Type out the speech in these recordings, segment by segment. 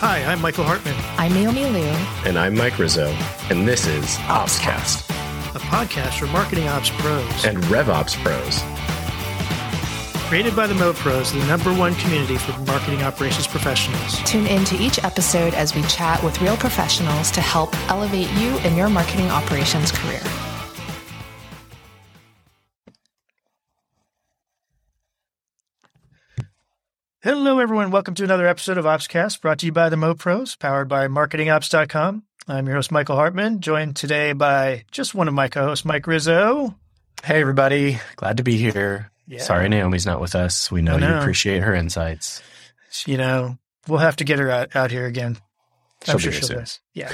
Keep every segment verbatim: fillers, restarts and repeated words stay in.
Hi, I'm Michael Hartman. I'm Naomi Liu. And I'm Mike Rizzo. And this is OpsCast, a podcast for marketing ops pros and RevOps pros. Created by the Mo Pros, the number one community for marketing operations professionals. Tune into each episode as we chat with real professionals to help elevate you in your marketing operations career. Hello, everyone. Welcome to another episode of OpsCast, brought to you by the Mo Pros, powered by marketing ops dot com. I'm your host, Michael Hartman, joined today by just one of my co-hosts, Mike Rizzo. Hey, everybody. Glad to be here. Yeah. Sorry Naomi's not with us. We know, know you appreciate her insights. You know, we'll have to get her out, out here again. She'll I'm sure be she'll soon. do this. Yeah.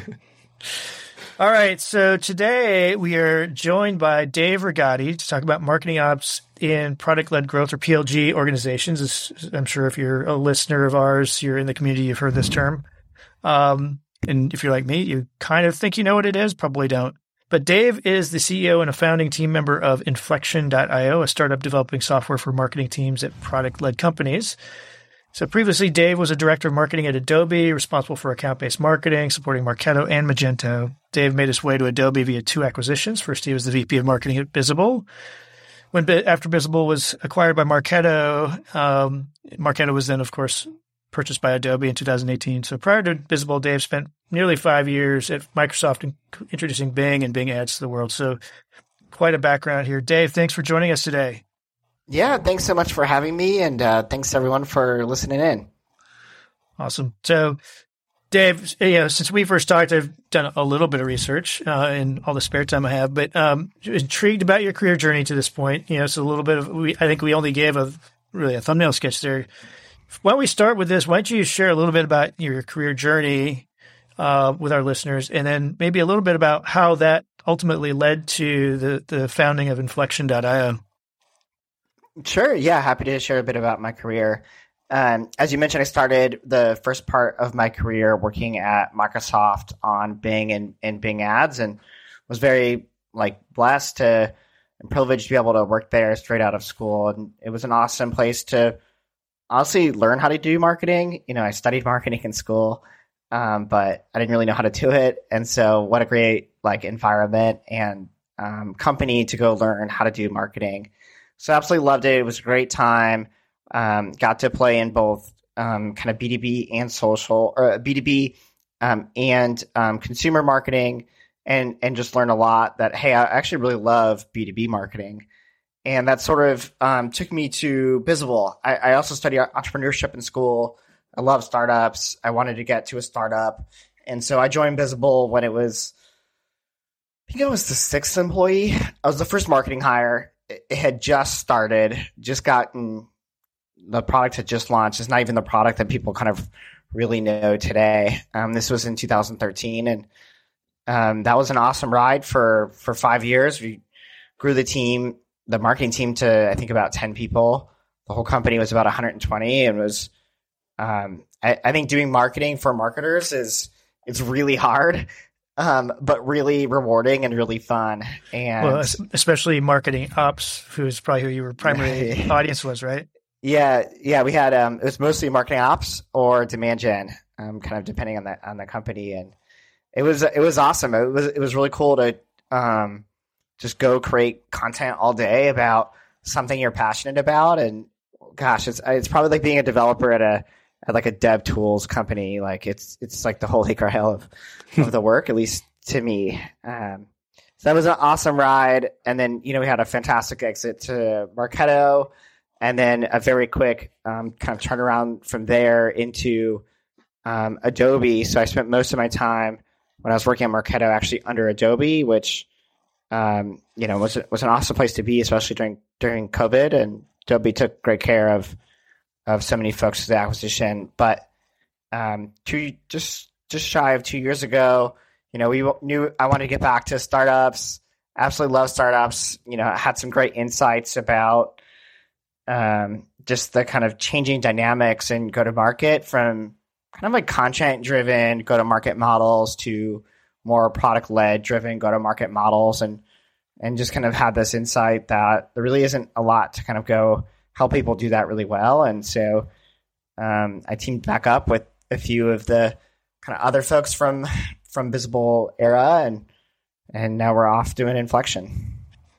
All right. So today we are joined by Dave Rigotti to talk about marketing ops in product-led growth, or P L G, organizations. I'm sure if you're a listener of ours, you're in the community, you've heard this term. Um, and if you're like me, you kind of think you know what it is, probably don't. But Dave is the C E O and a founding team member of Inflection dot io, a startup developing software for marketing teams at product-led companies. So previously, Dave was a director of marketing at Adobe, responsible for account-based marketing, supporting Marketo and Magento. Dave made his way to Adobe via two acquisitions. First, he was the V P of marketing at Bizible. When after Bizible was acquired by Marketo, um, Marketo was then, of course, purchased by Adobe in two thousand eighteen. So prior to Bizible, Dave spent nearly five years at Microsoft in, introducing Bing and Bing Ads to the world. So quite a background here. Dave, thanks for joining us today. Yeah, thanks so much for having me, and uh, thanks everyone for listening in. Awesome. So, Dave, you know, since we first talked, I've done a little bit of research uh, in all the spare time I have, but um, intrigued about your career journey to this point. You know, it's a little bit of, we, I think we only gave a really a thumbnail sketch there. Why don't we start with this? Why don't you share a little bit about your career journey uh, with our listeners, and then maybe a little bit about how that ultimately led to the, the founding of Inflection dot io. Sure. Yeah. Happy to share a bit about my career. Um, as you mentioned, I started the first part of my career working at Microsoft on Bing and, and Bing Ads, and was very like blessed to and privileged to be able to work there straight out of school. And it was an awesome place to honestly learn how to do marketing. You know, I studied marketing in school, um, but I didn't really know how to do it. And so what a great like environment and um, company to go learn how to do marketing. So absolutely loved it. It was a great time. Um, got to play in both um, kind of B two B and social, or B two B um, and um, consumer marketing, and and just learn a lot that, hey, I actually really love B two B marketing. And that sort of um, took me to Bizible. I, I also studied entrepreneurship in school. I love startups. I wanted to get to a startup. And so I joined Bizible when it was, I think I was the sixth employee. I was the first marketing hire. It had just started, just gotten, the product had just launched. It's not even the product that people kind of really know today. Um, this was in two thousand thirteen, and um, that was an awesome ride for, for five years. We grew the team, the marketing team, to I think about ten people. The whole company was about one hundred twenty, and was um, I, I think doing marketing for marketers is it's really hard. Um, but really rewarding and really fun. And well, especially marketing ops, who's probably who your primary audience was, right? Yeah. Yeah. We had, um, it was mostly marketing ops or demand gen, um, kind of depending on the, on the company. And it was, it was awesome. It was, it was really cool to, um, just go create content all day about something you're passionate about. And gosh, it's, it's probably like being a developer at a, at like a dev tools company. Like it's, it's like the holy grail of, of the work, at least to me. Um, so that was an awesome ride. And then, you know, we had a fantastic exit to Marketo, and then a very quick um, kind of turnaround from there into um, Adobe. So I spent most of my time when I was working at Marketo actually under Adobe, which, um, you know, was, was an awesome place to be, especially during, during COVID. And Adobe took great care of, of so many folks to the acquisition. But um, two, just just shy of two years ago, you know, we knew I wanted to get back to startups. Absolutely love startups. You know, I had some great insights about um, just the kind of changing dynamics and go-to-market from kind of like content-driven go-to-market models to more product-led driven go-to-market models, and and just kind of had this insight that there really isn't a lot to kind of go help people do that really well. And so um, I teamed back up with a few of the kind of other folks from from Bizible era, and and now we're off doing Inflection.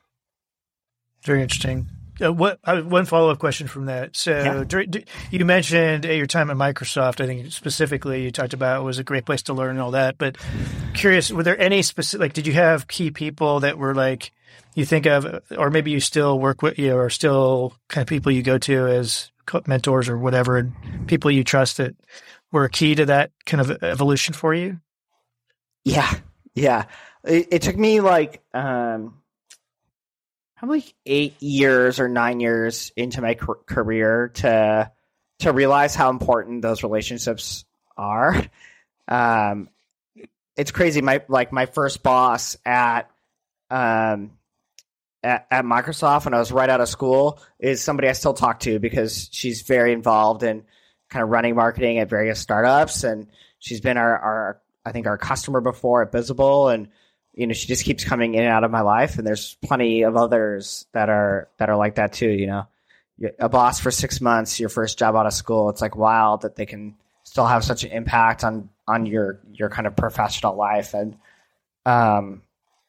Very interesting. Uh, what uh, one follow up question from that? So yeah. during, d- you mentioned uh, your time at Microsoft. I think specifically you talked about it was a great place to learn and all that. But curious, were there any specific? Like, did you have key people that were like you think of, or maybe you still work with, you know, or still kind of people you go to as mentors or whatever, and people you trust that were key to that kind of evolution for you? Yeah, yeah. It, it took me like. Um, Probably eight years or nine years into my career to to realize how important those relationships are. Um, it's crazy. My like my first boss at um at, at Microsoft when I was right out of school is somebody I still talk to because she's very involved in kind of running marketing at various startups, and she's been our, our I think our customer before at Bizible, and you know, she just keeps coming in and out of my life, and there's plenty of others that are that are like that too. You know, a boss for six months, your first job out of school. It's like wild that they can still have such an impact on on your your kind of professional life. And um,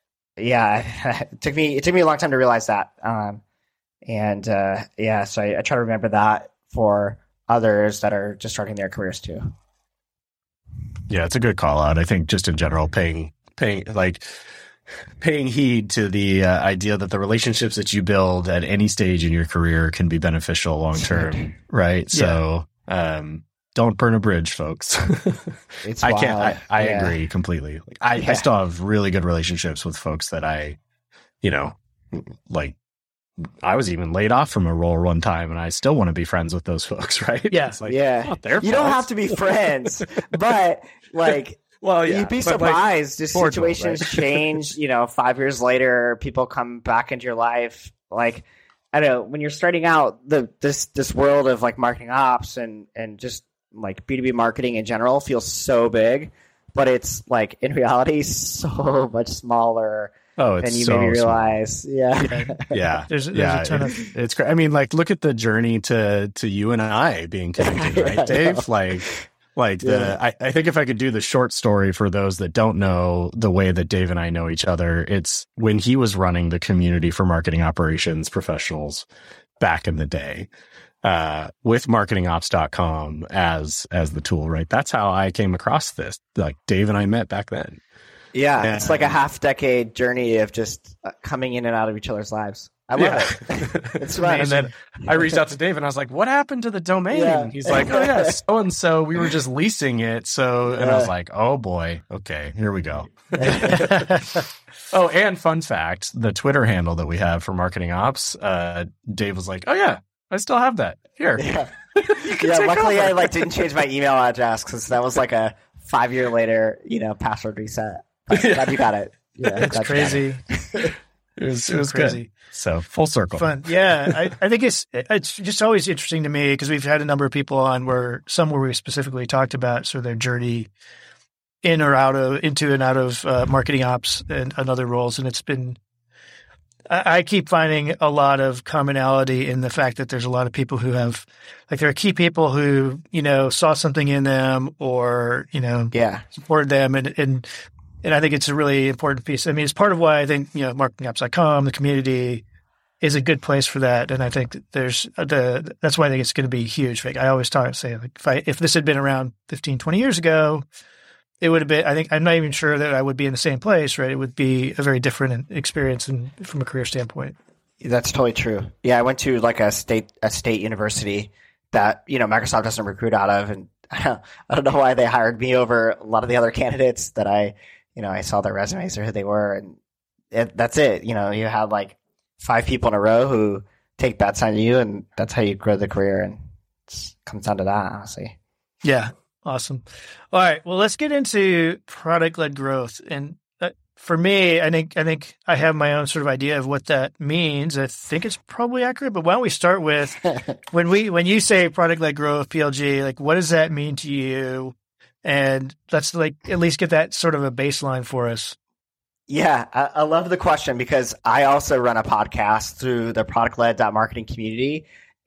yeah, it took me it took me a long time to realize that. Um, and uh, yeah, so I, I try to remember that for others that are just starting their careers too. Yeah, it's a good call out. I think just in general, paying. Paying like paying heed to the uh, idea that the relationships that you build at any stage in your career can be beneficial long term, right? Yeah. So um, don't burn a bridge, folks. It's I wild. can't. I, I yeah. agree completely. Like, I, yeah. I still have really good relationships with folks that I, you know, like. I was even laid off from a role one time, and I still want to be friends with those folks, right? Yeah, it's like, yeah. Not their you fault. don't have to be friends, but like. Well, yeah, you'd be surprised. Like, just situations right? change. You know, five years later, people come back into your life. Like, I don't know, when you're starting out, the this this world of like marketing ops and and just like B two B marketing in general feels so big, but it's like in reality so much smaller. Oh, it's than you so maybe realize. Yeah, yeah. yeah. There's, there's yeah. a ton of. It's great. I mean, like, look at the journey to to you and I being connected, right, Dave? Like. Like the, yeah. I, I think if I could do the short story for those that don't know the way that Dave and I know each other, it's when he was running the community for marketing operations professionals back in the day, uh, with marketing ops dot com as, as the tool, right? That's how I came across this. Like Dave and I met back then. Yeah. And, it's like a half decade journey of just coming in and out of each other's lives. I love yeah. it. It's fun. And then I reached out to Dave and I was like, what happened to the domain? Yeah. He's like, oh yeah, so and so we were just leasing it. So, and I was like, oh boy, okay, here we go. Oh, and fun fact, the Twitter handle that we have for Marketing Ops, uh, Dave was like, oh yeah, I still have that. Here. Yeah, yeah luckily over. I like didn't change my email address because that was like a five year later, you know, password reset. But glad you got it. Yeah, it's crazy. It. It was, it was crazy. Good. So full circle. Fun. Yeah. I, I think it's, it's just always interesting to me because we've had a number of people on where some where we specifically talked about sort of their journey in or out of, into and out of uh, marketing ops and, and other roles. And it's been, I, I keep finding a lot of commonality in the fact that there's a lot of people who have, like there are key people who, you know, saw something in them or, you know, yeah. supported them and, and, And I think it's a really important piece. I mean, it's part of why I think, you know, marketing ops dot com, the community is a good place for that. And I think that there's the, that's why I think it's going to be huge. Like I always talk, say, like if I, if this had been around fifteen, twenty years ago, it would have been, I think, I'm not even sure that I would be in the same place, right? It would be a very different experience and from a career standpoint. That's totally true. Yeah. I went to like a state, a state university that, you know, Microsoft doesn't recruit out of. And I don't, I don't know why they hired me over a lot of the other candidates that I, you know, I saw their resumes or who they were, and it, that's it. You know, you had like five people in a row who take bets on you, and that's how you grow the career. And it comes down to that, honestly. Yeah. Awesome. All right. Well, let's get into product-led growth. And uh, for me, I think I think I have my own sort of idea of what that means. I think it's probably accurate, but why don't we start with when we when you say product-led growth, P L G, like what does that mean to you? And let's like at least get that sort of a baseline for us. Yeah, I, I love the question because I also run a podcast through the product-led marketing community.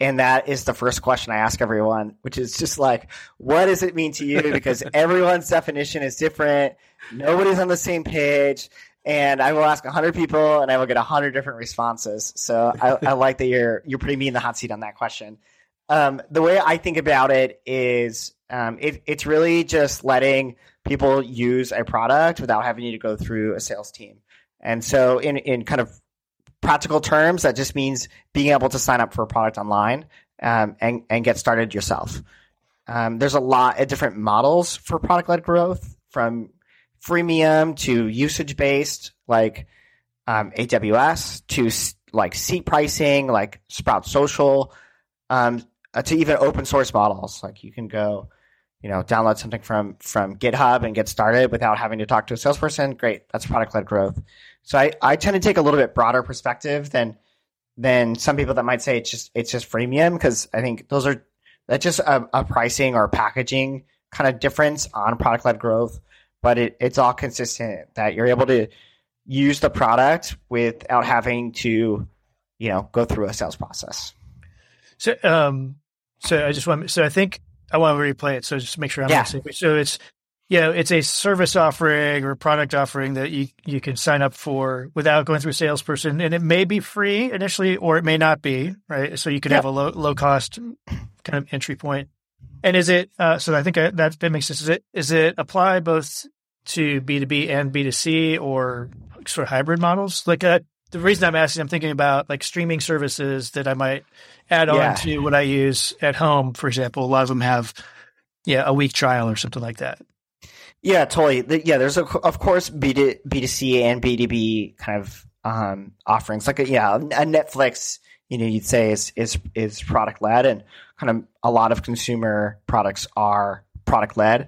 And that is the first question I ask everyone, which is just like, what does it mean to you? Because everyone's definition is different. Nobody's on the same page. And I will ask one hundred people, and I will get one hundred different responses. So I, I like that you're you're putting me in the hot seat on that question. Um, the way I think about it is um, it, it's really just letting people use a product without having to go through a sales team. And so in, in kind of practical terms, that just means being able to sign up for a product online um, and, and get started yourself. Um, there's a lot of different models for product-led growth, from freemium to usage-based, like um, A W S, to like seat pricing, like Sprout Social, um, to even open source models. Like you can go, you know, download something from from GitHub and get started without having to talk to a salesperson. Great, that's product-led growth. So I, I tend to take a little bit broader perspective than than some people that might say it's just it's just freemium, because I think those are that's just a, a pricing or packaging kind of difference on product-led growth. But it, it's all consistent that you're able to use the product without having to, you know, go through a sales process. So, um, so I just want, so I think I want to replay it. So just make sure I'm yeah. on the same page. So it's, you know, it's a service offering or product offering that you, you can sign up for without going through a salesperson, and it may be free initially, or it may not be, right? So you could yeah. have a low, low cost kind of entry point. And is it, uh, so I think I, that, that makes sense. Is it, is it apply both to B two B and B two C, or sort of hybrid models? Like, uh, the reason I'm asking, I'm thinking about like streaming services that I might add yeah. on to what I use at home. For example, a lot of them have, yeah, a week trial or something like that. Yeah, totally. Yeah, there's a, of course B two C and B two B kind of um, offerings. Like, a, yeah, a Netflix, you know, you'd say is is is product led, and kind of a lot of consumer products are product led.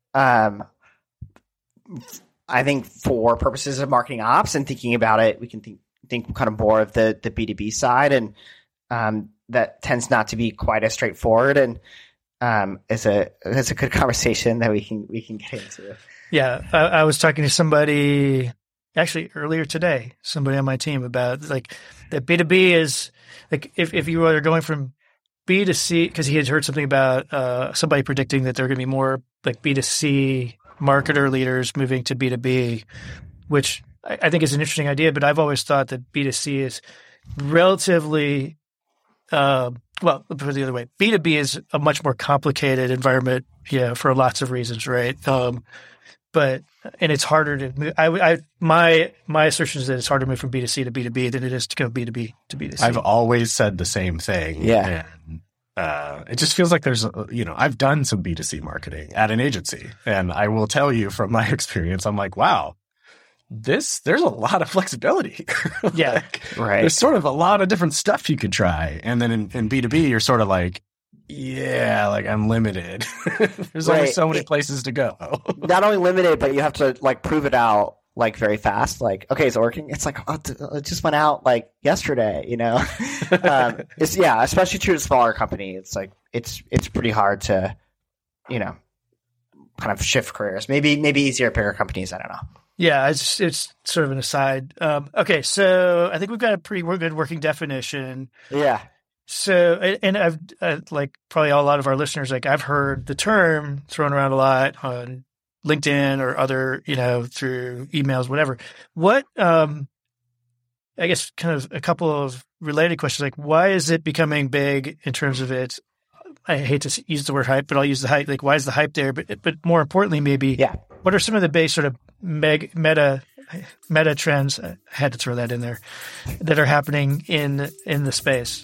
Um, I think for purposes of marketing ops and thinking about it, we can think think kind of more of the the B two B side, and um, that tends not to be quite as straightforward. And um, it's a it's a good conversation that we can we can get into. Yeah, I, I was talking to somebody actually earlier today, somebody on my team, about like that B two B is like if if you are going from B to C, because he had heard something about uh, somebody predicting that there are going to be more like B two C marketer leaders moving to B two B, which I, I think is an interesting idea. But I've always thought that B two C is relatively, uh, well, put it the other way, B two B is a much more complicated environment, yeah, for lots of reasons, right? Um, but and it's harder to move. I, I my my assertion is that it's harder to move from B two C to B two B than it is to go B two B to B two C. I've always said the same thing. Yeah. And, Uh, it just feels like there's, you know, I've done some B two C marketing at an agency, and I will tell you from my experience, I'm like, wow, this, there's a lot of flexibility. Yeah. Like, right. There's sort of a lot of different stuff you could try. And then in, in B two B, you're sort of like, yeah, like I'm limited. There's right. only so many places to go. Not only limited, but you have to like prove it out like very fast. Like, okay, is it working? It's like, oh, it just went out like yesterday, you know? um, it's yeah, especially true to a smaller company. It's like, it's, it's pretty hard to, you know, kind of shift careers. Maybe, maybe easier at bigger companies. I don't know. Yeah. It's, it's sort of an aside. Um, okay. So I think we've got a pretty good working definition. Yeah. So, and I've uh, like probably a lot of our listeners, like I've heard the term thrown around a lot on LinkedIn or other, you know, through emails, whatever. What, um, I guess kind of a couple of related questions, like why is it becoming big in terms of its, I hate to use the word hype, but I'll use the hype. Like why is the hype there? But, but more importantly, maybe yeah. what are some of the base sort of meg, meta, meta trends? I had to throw that in there that are happening in, in the space.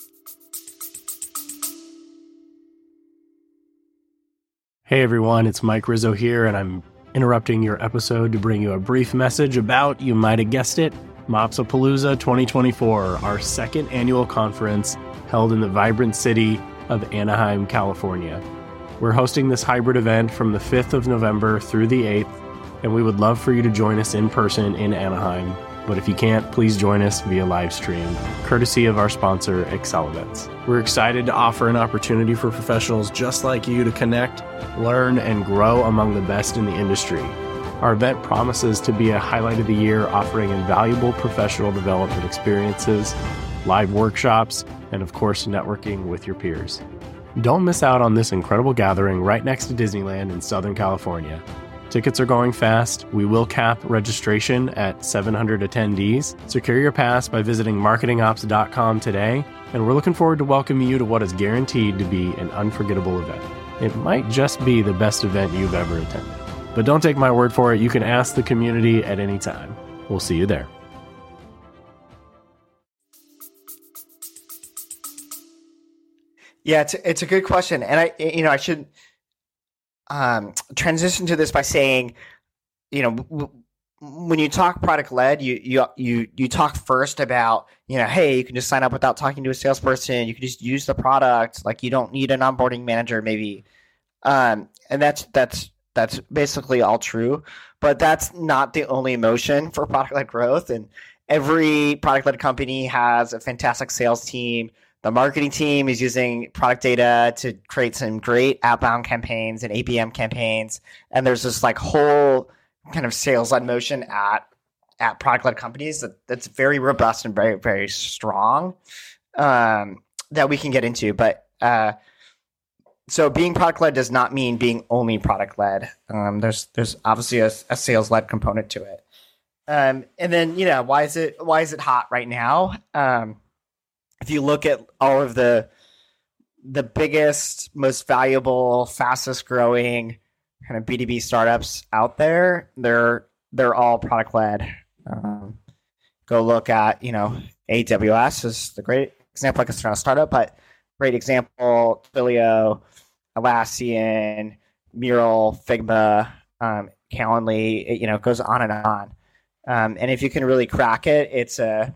Hey everyone, it's Mike Rizzo here, and I'm interrupting your episode to bring you a brief message about, you might have guessed it, Mopsapalooza twenty twenty-four, our second annual conference held in the vibrant city of Anaheim, California. We're hosting this hybrid event from the fifth of November through the eighth, and we would love for you to join us in person in Anaheim. But if you can't, please join us via live stream, courtesy of our sponsor, Excel Events. We're excited to offer an opportunity for professionals just like you to connect, learn, and grow among the best in the industry. Our event promises to be a highlight of the year, offering invaluable professional development experiences, live workshops, and of course, networking with your peers. Don't miss out on this incredible gathering right next to Disneyland in Southern California. Tickets are going fast. We will cap registration at seven hundred attendees. Secure your pass by visiting marketing ops dot com today, and we're looking forward to welcoming you to what is guaranteed to be an unforgettable event. It might just be the best event you've ever attended. But don't take my word for it. You can ask the community at any time. We'll see you there. Yeah, it's it's a good question, and I you know I should um, transition to this by saying, you know, w- when you talk product led, you you you you talk first about, you know, hey, you can just sign up without talking to a salesperson. You can just use the product. Like, you don't need an onboarding manager, maybe, um, and that's that's that's basically all true. But that's not the only motion for product led growth, and every product led company has a fantastic sales team. The marketing team is using product data to create some great outbound campaigns and A B M campaigns. And there's this like whole kind of sales-led motion at at product-led companies that, that's very robust and very, very strong, um, that we can get into. But uh, so being product-led does not mean being only product-led. Um, there's there's obviously a, a sales-led component to it. Um, and then, you know, why is it why is it hot right now? Um, If you look at all of the the biggest, most valuable, fastest growing kind of B two B startups out there, they're they're all product led. Um, go look at, you know, A W S is the great example. Like, it's not a startup, but great example. Twilio, Atlassian, Mural, Figma, um, Calendly. It, you know, it goes on and on. Um, and if you can really crack it, it's a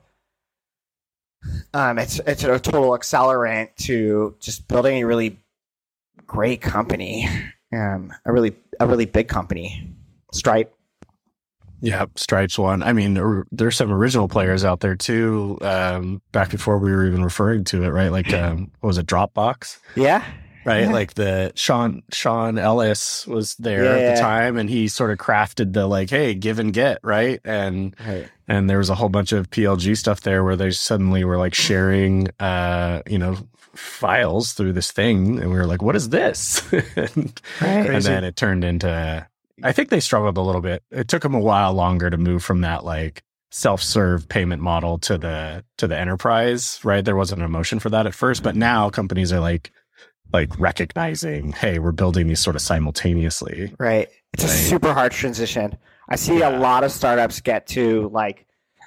Um, it's it's a total accelerant to just building a really great company, um, a really a really big company. Stripe. Yeah, Stripe's one. I mean, or, there's some original players out there too. Um, back before we were even referring to it, right? Like, um, what was it, Dropbox? Yeah. Right, Yeah. like the Sean Sean Ellis was there Yeah, at yeah. the time, and he sort of crafted the like, hey, give and get, right? And Right. and there was a whole bunch of P L G stuff there where they suddenly were like sharing, uh, you know, files through this thing, and we were like, what is this? and, Right. and then it turned into, I think they struggled a little bit. It took them a while longer to move from that like self-serve payment model to the to the enterprise, right? There wasn't a motion for that at first, but now companies are like. like recognizing, hey, we're building these sort of simultaneously. Right. It's a Right. super hard transition. I see Yeah. a lot of startups get to like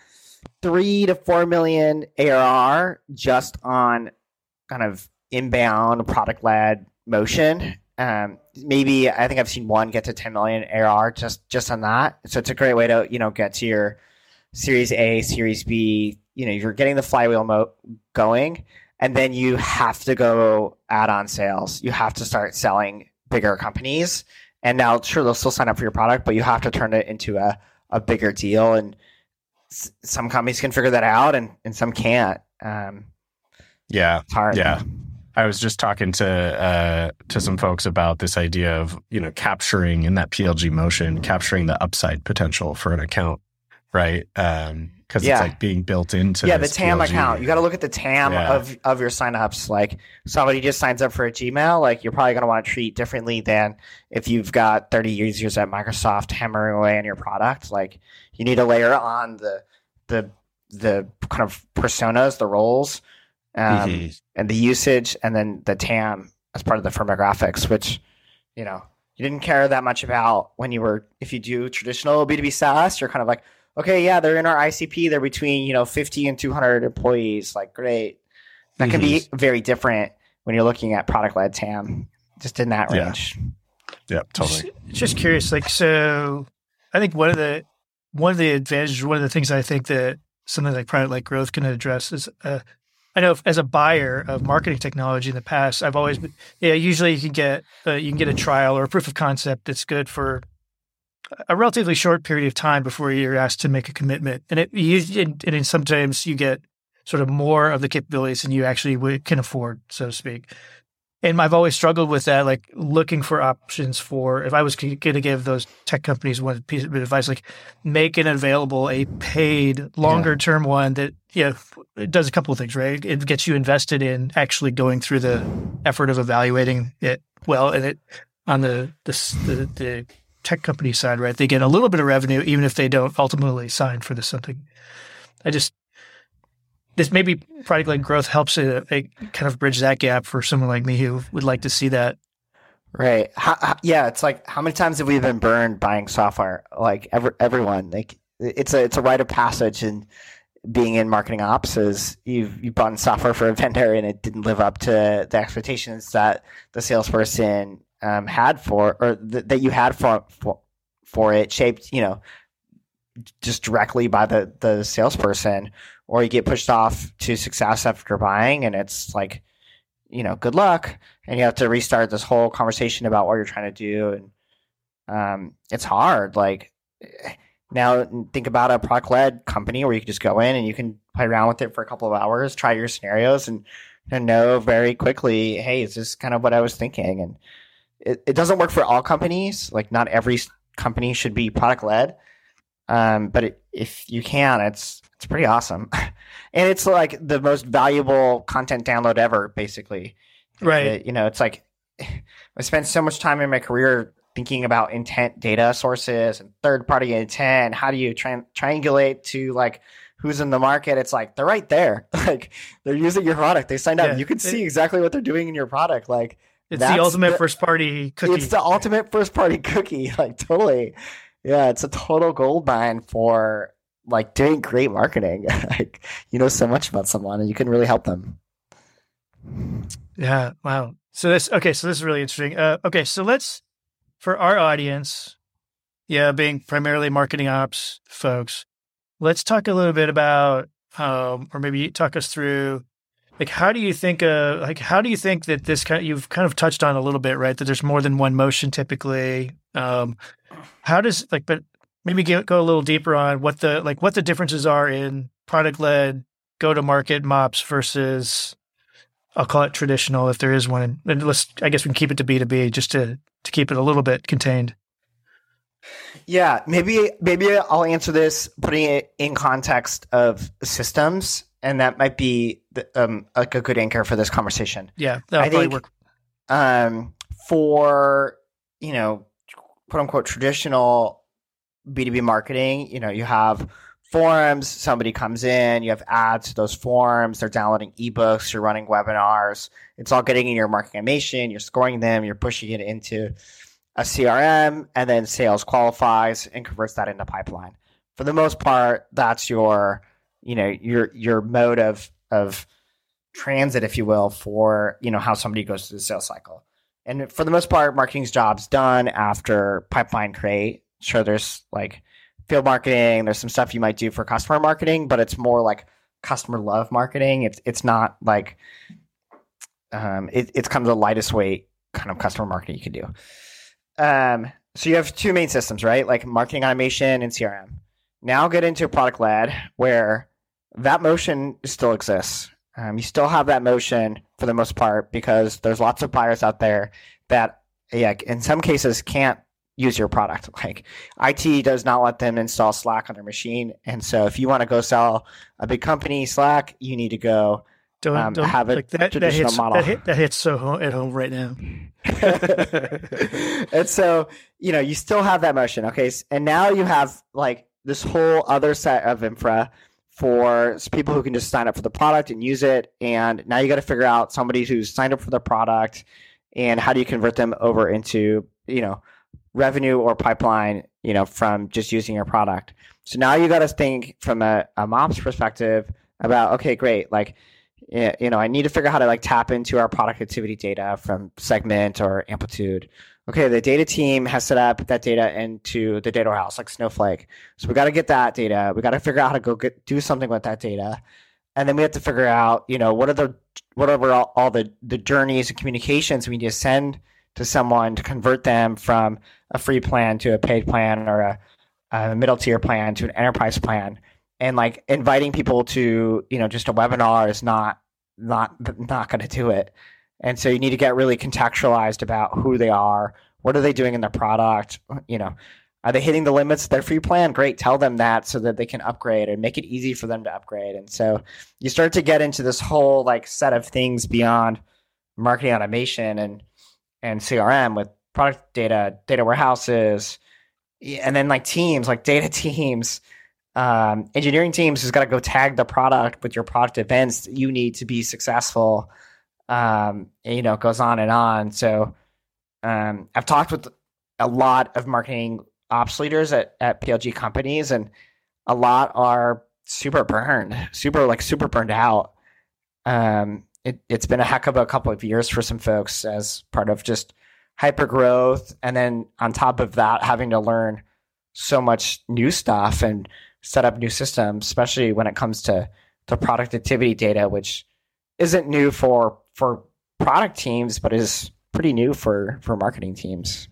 three to four million A R R just on kind of inbound product led motion. Um, maybe I think I've seen one get to ten million A R R just just on that. So it's a great way to, you know, get to your Series A, Series B. You know, you're getting the flywheel mo- going. And then you have to go add-on sales. You have to start selling bigger companies. And now, sure, they'll still sign up for your product, but you have to turn it into a, a bigger deal. And s- some companies can figure that out, and, and some can't. Um, Yeah. it's hard. Yeah. I was just talking to uh, to some folks about this idea of, you know, capturing in that P L G motion, capturing the upside potential for an account, right? Um, because Yeah. it's like being built into Yeah, the this T A M P L G. account. You got to look at the T A M Yeah. of, of your signups. Like, somebody just signs up for a Gmail, like, you're probably going to want to treat differently than if you've got thirty users at Microsoft hammering away on your product. Like, you need to layer on the the the kind of personas, the roles, um, Mhm. and the usage, and then the T A M as part of the firmographics, which, you know, you didn't care that much about when you were, if you do traditional B two B SaaS, you're kind of like, okay, yeah, they're in our I C P. They're between, you know, fifty and two hundred employees. Like, great. That can be very different when you're looking at product-led T A M, just in that Yeah. range. Yep, totally. Just, just curious, like, so I think one of the one of the advantages, one of the things I think that something like product like growth can address is, uh, I know if, as a buyer of marketing technology in the past, I've always been, yeah, usually you can get uh, you can get a trial or a proof of concept that's good for a relatively short period of time before you're asked to make a commitment, and it you, and, and sometimes you get sort of more of the capabilities than you actually would, can afford, so to speak. and I've always struggled with that, like looking for options for, if I was going to give those tech companies one piece of advice, like make it available a paid longer term yeah. one that, you know, it does a couple of things, right? It gets you invested in actually going through the effort of evaluating it well. And it on the, the, the, the tech company side, right? They get a little bit of revenue, even if they don't ultimately sign for this something. I just, this maybe product-led growth helps it, it kind of bridge that gap for someone like me who would like to see that. Right. How, how, yeah. It's like, how many times have we been burned buying software? Like every, everyone, like it's a, it's a rite of passage, and being in marketing ops is you've, you bought software for a vendor and it didn't live up to the expectations that the salesperson um, had for, or th- that you had for, for, for it, shaped, you know, just directly by the, the salesperson. Or you get pushed off to success after buying, and it's like, you know, good luck, and you have to restart this whole conversation about what you're trying to do, and um, it's hard. Like now, think about a product-led company where you can just go in and you can play around with it for a couple of hours, try your scenarios, and, and know very quickly, hey, is this kind of what I was thinking? And it, it doesn't work for all companies. Like not every company should be product-led, um, but it, if you can, it's It's pretty awesome. And it's like the most valuable content download ever, basically. Right. It, you know, it's like I spent so much time in my career thinking about intent data sources and third-party intent. How do you tri- triangulate to like who's in the market? It's like they're right there. Like they're using your product. They signed up. Yeah. You can see it, exactly what they're doing in your product. Like it's the ultimate the, first-party cookie. It's the ultimate first-party cookie. Like totally. Yeah, it's a total gold mine for like doing great marketing. Like you know so much about someone and you can really help them. Yeah. Wow. So this, okay. So this is really interesting. Uh, okay. So let's, for our audience, yeah, being primarily marketing ops folks, let's talk a little bit about, um, or maybe talk us through, like, how do you think, uh, like, how do you think that this kind of, you've kind of touched on a little bit, right? That there's more than one motion typically. Um, how does like, but maybe get, go a little deeper on what the like what the differences are in product-led go-to-market mops versus, I'll call it traditional if there is one. And let's, I guess we can keep it to B two B just to to keep it a little bit contained. Yeah, maybe maybe I'll answer this putting it in context of systems, and that might be the, um, like a good anchor for this conversation. Yeah, that'll I probably think, work. Um, for you know, quote unquote traditional B two B marketing, you know, you have forums, somebody comes in, you have ads to those forums, they're downloading ebooks, you're running webinars, it's all getting in your marketing automation, you're scoring them, you're pushing it into a C R M, and then sales qualifies and converts that into pipeline. For the most part, that's your, you know, your your mode of of transit, if you will, for, you know, how somebody goes through the sales cycle. And for the most part, marketing's job's done after pipeline create. Sure, there's like field marketing, there's some stuff you might do for customer marketing, but it's more like customer love marketing. It's it's not like um, it, it's kind of the lightest weight kind of customer marketing you can do. Um, so you have two main systems, right? Like marketing automation and C R M. Now get into product led, where that motion still exists. Um, you still have that motion for the most part because there's lots of buyers out there that, yeah, in some cases can't use your product. Like I T does not let them install Slack on their machine. And so if you want to go sell a big company Slack, you need to go don't, um, don't, have a like that, traditional that hits, model. That, hit, that hits so home, at home right now. And so, you know, you still have that motion. Okay. And now you have like this whole other set of infra for people who can just sign up for the product and use it. And now you got to figure out somebody who's signed up for the product and how do you convert them over into, you know, revenue or pipeline, you know, from just using your product. So now you got to think from a, a MOPS perspective about, okay, great. Like, you know, I need to figure out how to like tap into our product activity data from Segment or Amplitude. Okay, the data team has set up that data into the data warehouse, like Snowflake. So we got to get that data. We got to figure out how to go get do something with that data, and then we have to figure out, you know, what are the what are all, all the the journeys and communications we need to send to someone to convert them from a free plan to a paid plan or a, a middle tier plan to an enterprise plan. And like inviting people to, you know, just a webinar is not not not going to do it. And so you need to get really contextualized about who they are. What are they doing in their product? You know, are they hitting the limits of their free plan? Great. Tell them that so that they can upgrade and make it easy for them to upgrade. And so you start to get into this whole like set of things beyond marketing automation and, and C R M with product data, data warehouses, and then like teams, like data teams, um, engineering teams has got to go tag the product with your product events that you need to be successful. Um, and, you know, it goes on and on. So um, I've talked with a lot of marketing ops leaders at, at P L G companies, and a lot are super burned, super like super burned out. Um, it, it's been a heck of a couple of years for some folks as part of just hyper growth. And then on top of that, having to learn so much new stuff and set up new systems, especially when it comes to, to product activity data, which isn't new for, for product teams, but is pretty new for, for marketing teams.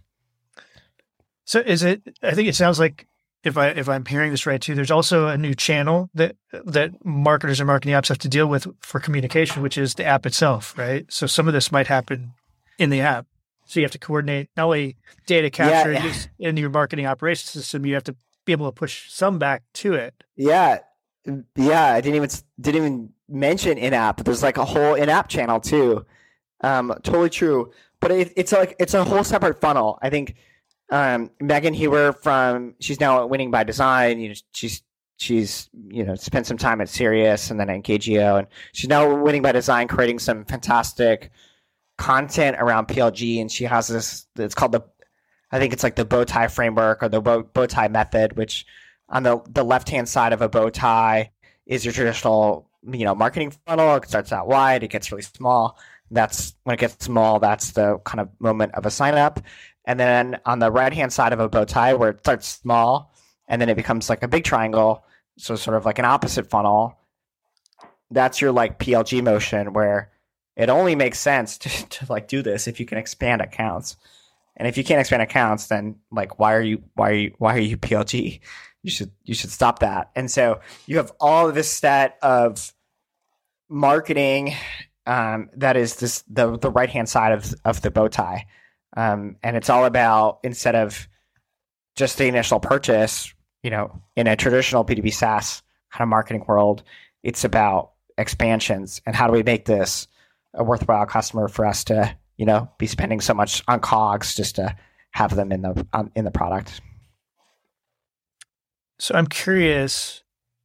So is it, I think it sounds like if I, if I'm hearing this right too, there's also a new channel that, that marketers and marketing apps have to deal with for communication, which is the app itself, right? So some of this might happen in the app. So you have to coordinate not only data capture yeah, yeah. in your marketing operations system, you have to be able to push some back to it. Yeah. Yeah. I didn't even, didn't even mention in-app, but there's like a whole in-app channel too. Um, totally true. But it, it's like, it's a whole separate funnel. I think, Um, Megan Hewer from, she's now at Winning by Design. You know, she's, she's, you know, spent some time at Sirius and then at K G O, and she's now Winning by Design, creating some fantastic content around P L G. And she has this, it's called the, I think it's like the bow tie framework or the bow, bow tie method, which on the, the left-hand side of a bow tie is your traditional, you know, marketing funnel. It starts out wide, it gets really small. That's when it gets small, that's the kind of moment of a sign up. And then on the right-hand side of a bow tie, where it starts small and then it becomes like a big triangle, so sort of like an opposite funnel, that's your like P L G motion, where it only makes sense to, to like do this if you can expand accounts. And if you can't expand accounts, then like why are you why are you why are you P L G? You should you should stop that. And so you have all of this set of marketing um, that is this the the right-hand side of of the bow tie. Um, and it's all about, instead of just the initial purchase, you know, in a traditional B two B SaaS kind of marketing world, it's about expansions and how do we make this a worthwhile customer for us to, you know, be spending so much on cogs just to have them in the um, in the product. So I'm curious,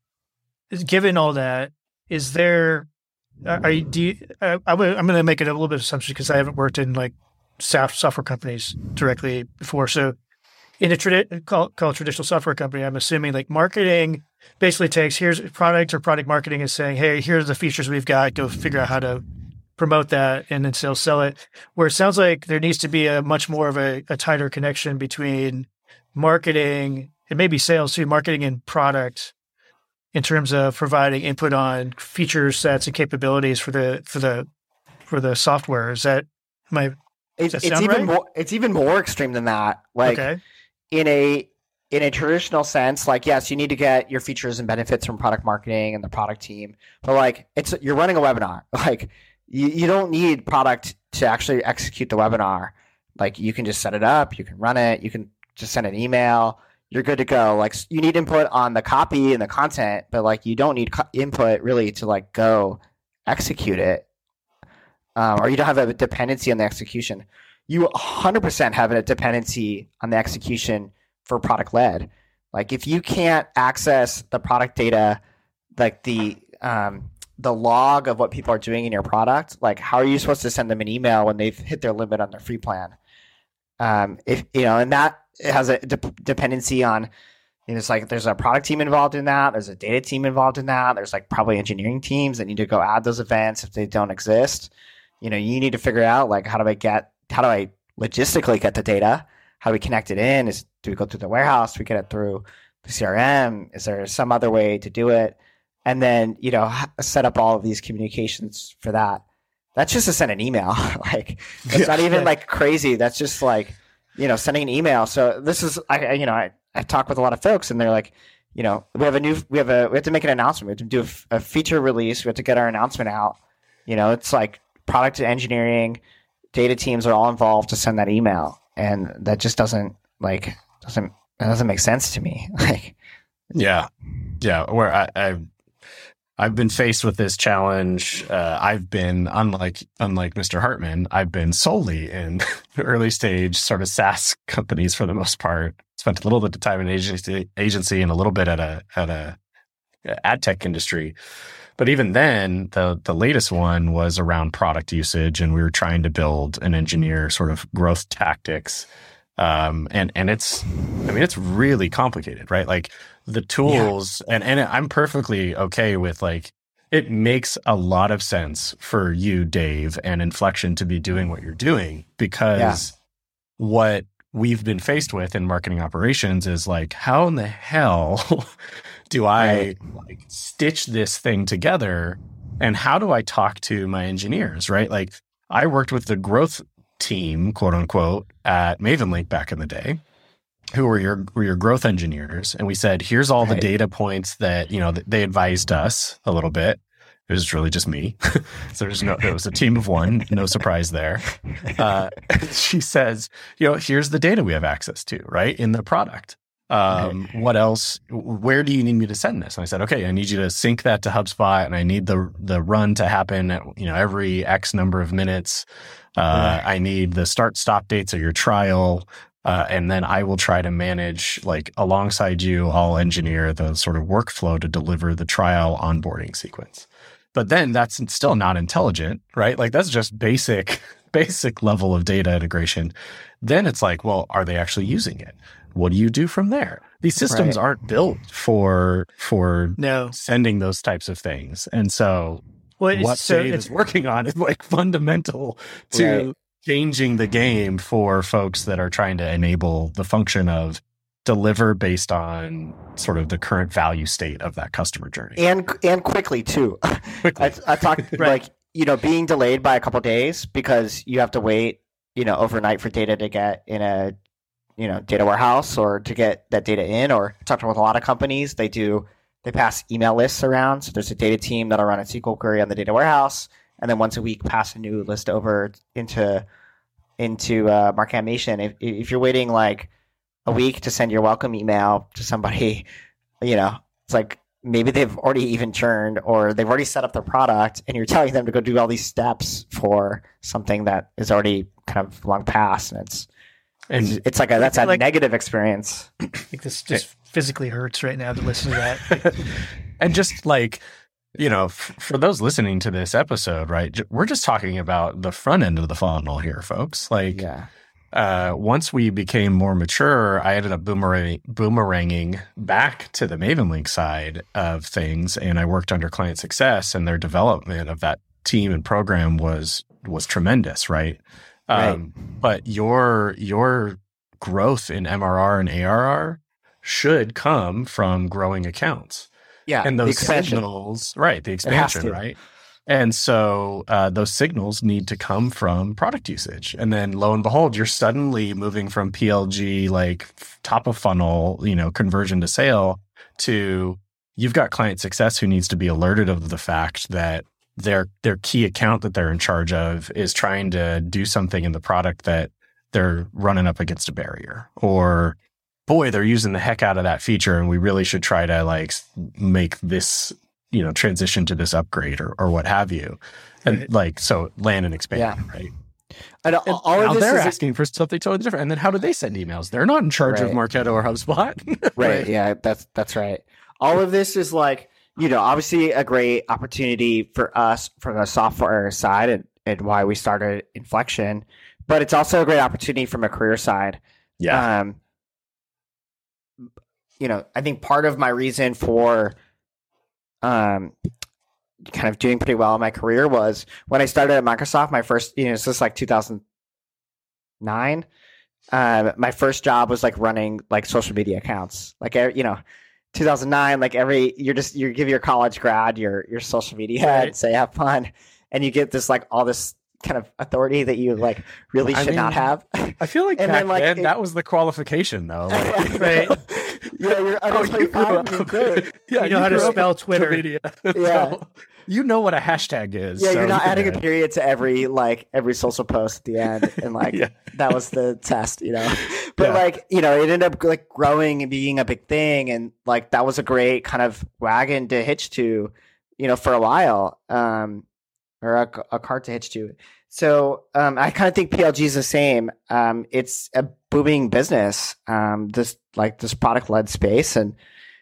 given all that, is there, are you, do you, I, I would, I'm going to make it a little bit of assumption because I haven't worked in like software companies directly before. So in a tradi- call, call traditional software company, I'm assuming like marketing basically takes, here's product or product marketing is saying, hey, here's the features we've got, go figure out how to promote that, and then they'll sell it. Where it sounds like there needs to be a much more of a, a tighter connection between marketing and maybe sales too, marketing and product, in terms of providing input on feature sets and capabilities for the, for the, for the software. Is that, am I, It, it's even right? more. It's even more extreme than that. Like okay. in a in a traditional sense, like yes, you need to get your features and benefits from product marketing and the product team, but like it's you're running a webinar. Like you, you don't need product to actually execute the webinar. Like you can just set it up, you can run it, you can just send an email. You're good to go. Like you need input on the copy and the content, but like you don't need co- input really to like go execute it. Um, or you don't have a dependency on the execution. You one hundred percent have a dependency on the execution for product led. Like if you can't access the product data, like the um, the log of what people are doing in your product, like how are you supposed to send them an email when they've hit their limit on their free plan? Um, if you know, and that has a de- dependency on. You know, it's like there's a product team involved in that. There's a data team involved in that. There's like probably engineering teams that need to go add those events if they don't exist. You know, you need to figure out like how do I get how do I logistically get the data? How do we connect it in? Is do we go through the warehouse? Do we get it through the C R M? Is there some other way to do it? And then, you know, set up all of these communications for that. That's just to send an email. Like it's yeah, not even yeah. like crazy. That's just like, you know, sending an email. So this is I you know, I, I talk with a lot of folks and they're like, you know, we have a new we have a we have to make an announcement. We have to do a, a feature release. We have to get our announcement out. You know, it's like product engineering, data teams are all involved to send that email, and that just doesn't like doesn't that doesn't make sense to me. Like, yeah, yeah. Where I, I've I've been faced with this challenge. Uh, I've been unlike unlike Mister Hartman. I've been solely in early stage sort of SaaS companies for the most part. Spent a little bit of time in agency agency and a little bit at a at a ad tech industry. But even then, the the latest one was around product usage, and we were trying to build and engineer sort of growth tactics. Um, and and it's, I mean, it's really complicated, right? Like the tools, yeah. and and I'm perfectly okay with like, it makes a lot of sense for you, Dave, and Inflection to be doing what you're doing, because yeah. what we've been faced with in marketing operations is like, how in the hell do I right. like stitch this thing together, and how do I talk to my engineers, right? Like I worked with the growth team, quote unquote, at Mavenlink back in the day, who were your were your growth engineers, and we said, here's all right. the data points that, you know, that they advised us a little bit. It was really just me. So there's no, it was a team of one, no surprise there. Uh, she says, you know, here's the data we have access to, right, in the product. Um, okay. What else? Where do you need me to send this? And I said, okay, I need you to sync that to HubSpot, and I need the the run to happen at, you know, every X number of minutes. Uh, right. I need the start stop dates of your trial. Uh, and then I will try to manage, like alongside you, I'll engineer the sort of workflow to deliver the trial onboarding sequence. But then that's still not intelligent, right? Like that's just basic, basic level of data integration. Then it's like, well, are they actually using it? What do you do from there? These systems right. aren't built for for no. sending those types of things. And so well, what so Dave is working on is like fundamental to right. changing the game for folks that are trying to enable the function of deliver based on sort of the current value state of that customer journey. And and quickly too. Quickly. I, I talked right. like, you know, being delayed by a couple of days because you have to wait, you know, overnight for data to get in a, you know, data warehouse or to get that data in. Or I talked with a lot of companies, they do, they pass email lists around. So there's a data team that'll run a S Q L query on the data warehouse, and then once a week pass a new list over into into uh, Markamation. If if you're waiting like a week to send your welcome email to somebody, you know, it's like maybe they've already even churned or they've already set up their product, and you're telling them to go do all these steps for something that is already kind of long past, and it's and it's like a that's a like, negative experience. I think this just physically hurts right now to listen to that. And just like, you know, f- for those listening to this episode, right, j- we're just talking about the front end of the funnel here, folks. Like, yeah. uh, once we became more mature, I ended up boomerang- boomeranging back to the Mavenlink side of things, and I worked under client success, and their development of that team and program was was tremendous, right? Right. Um, but your your growth in M R R and A R R should come from growing accounts. Yeah, and those signals, right? The expansion, right? And so uh, those signals need to come from product usage, and then lo and behold, you're suddenly moving from P L G, like top of funnel, you know, conversion to sale, to you've got client success who needs to be alerted of the fact that their their key account that they're in charge of is trying to do something in the product that they're running up against a barrier, or boy, they're using the heck out of that feature, and we really should try to like make this, you know, transition to this upgrade or, or what have you. And right. like, so land and expand, yeah. right? And all, and all now of this they're is asking for something totally different. And then how do they send emails? They're not in charge right. of Marketo or HubSpot. right. right. Yeah, that's, that's right. All of this is like, you know, obviously a great opportunity for us from the software side, and, and why we started Inflection, but it's also a great opportunity from a career side. Yeah. Um, you know, I think part of my reason for um, kind of doing pretty well in my career was when I started at Microsoft, my first, you know, this is like two thousand nine. Um, my first job was like running like social media accounts. Like, you know, two thousand nine, like every, you're just, you give your college grad your, your social media right. and say, have fun. And you get this, like all this kind of authority that you like really I should mean, not have. I feel like and back then, like, then it, that was the qualification though. Like, right. Yeah, you're oh, you, grew up, good. yeah, you know you how to grew up spell with Twitter. Media. Yeah. you know what a hashtag is. Yeah, so you're not you adding can, a period to every like every social post at the end, and like Yeah. that was the test, you know. But Yeah. like you know, it ended up like growing and being a big thing, and like that was a great kind of wagon to hitch to, you know, for a while, um, or a, a cart to hitch to. So um, I kind of think P L G is the same. Um, it's a booming business, um, this like this product led space, and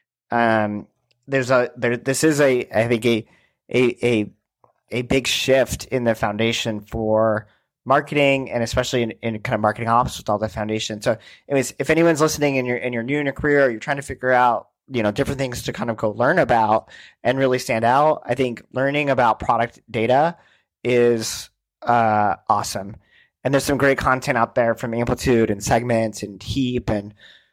um, there's a there. This is a I think a a a a big shift in the foundation for marketing, and especially in, in kind of marketing ops with all the foundation. So, anyways, if anyone's listening and you're and you're new in your career, or you're trying to figure out you know different things to kind of go learn about and really stand out, I think learning about product data is uh, awesome. And there's some great content out there from Amplitude and Segment and Heap and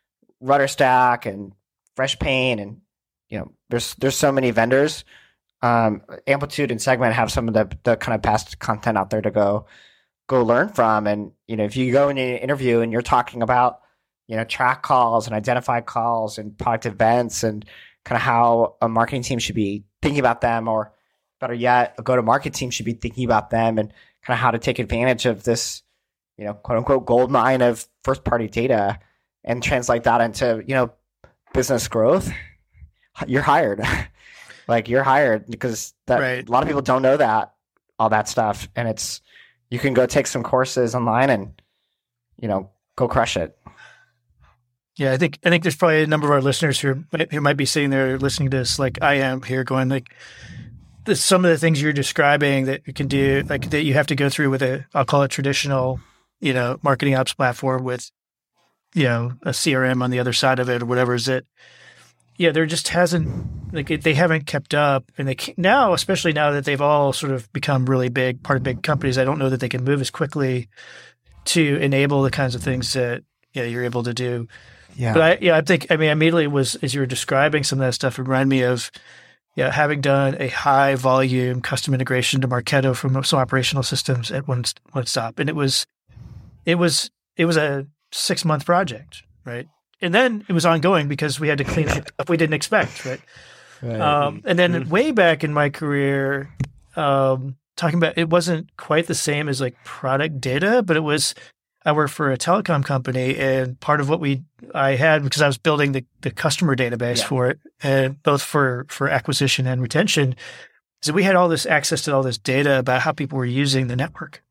RudderStack and FreshPaint, and you know there's there's so many vendors. Um, Amplitude and Segment have some of the the kind of best content out there to go go learn from. And you know if you go in an interview and you're talking about you know track calls and identify calls and product events and kind of how a marketing team should be thinking about them, or better yet, a go-to-market team should be thinking about them, and kind of how to take advantage of this, you know, quote unquote gold mine of first party data and translate that into, you know, business growth, you're hired. Like you're hired because that Right. a lot of people don't know that, all that stuff. And it's, you can go take some courses online and, you know, go crush it. Yeah, I think I think there's probably a number of our listeners who might, who might be sitting there listening to this, like I am here, going like, the, some of the things you're describing that you can do, like that you have to go through with a, I'll call it traditional, you know, marketing ops platform with, you know, a C R M on the other side of it or whatever is it. Yeah, there just hasn't, like they haven't kept up, and they can't, now, especially now that they've all sort of become really big, part of big companies. I don't know that they can move as quickly to enable the kinds of things that yeah you're able to do. Yeah. But I, yeah, I think, I mean, immediately was, as you were describing some of that stuff, it reminded me of, yeah, having done a high volume custom integration to Marketo from some operational systems at one, one stop. And it was, it was, it was a six month project, right? And then it was ongoing because we had to clean up stuff we didn't expect, right? Right. Um, and then way back in my career, um, talking about, it wasn't quite the same as like product data, but it was, I worked for a telecom company, and part of what we I had, because I was building the, the customer database Yeah. for it, and both for, for acquisition and retention, so we had all this access to all this data about how people were using the network.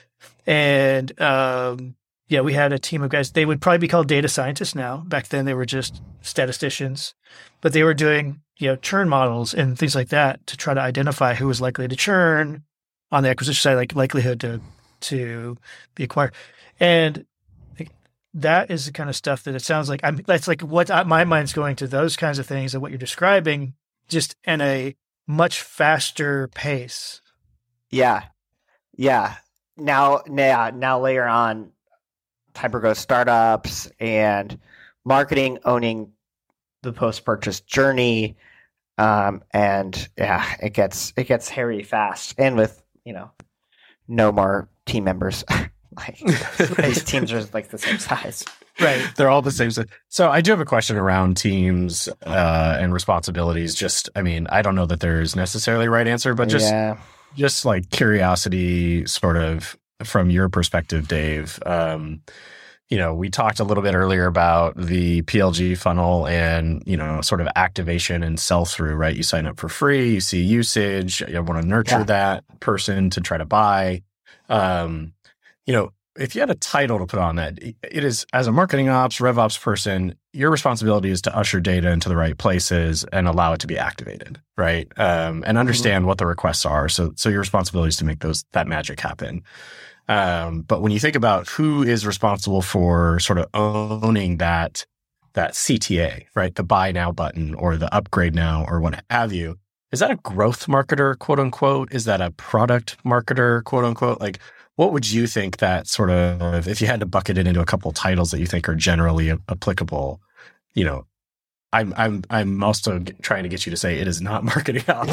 And um, yeah, we had a team of guys. They would probably be called data scientists now. Back then, they were just statisticians, but they were doing you know churn models and things like that to try to identify who was likely to churn on the acquisition side, like likelihood to to be acquired. And like, that is the kind of stuff that it sounds like. I'm. That's like what I, my mind's going to those kinds of things and what you're describing, just in a much faster pace. Yeah. Yeah. Now, now, now layer on hypergrowth startups and marketing owning the post-purchase journey. Um, and yeah, it gets, it gets hairy fast, and with, you know, no more team members. Like these teams are like the same size. Right. They're all the same. So I do have a question around teams uh, and responsibilities. Just, I mean, I don't know that there's necessarily a right answer, but just, yeah. just like curiosity, sort of from your perspective, Dave. Um, you know, we talked a little bit earlier about the P L G funnel and, you know, sort of activation and sell through, right? You sign up for free, you see usage, you want to nurture Yeah. that person to try to buy. Um, you know, if you had a title to put on that, it is, as a marketing ops, rev ops person, your responsibility is to usher data into the right places and allow it to be activated, right? Um, and understand mm-hmm. what the requests are. So, so your responsibility is to make those, that magic happen. Um, but when you think about who is responsible for sort of owning that, that C T A, right? The buy now button or the upgrade now or what have you, is that a growth marketer, quote unquote? Is that a product marketer, quote unquote? Like, what would you think that sort of, if you had to bucket it into a couple of titles that you think are generally applicable, you know, I'm I'm I'm also trying to get you to say it is not marketing ops.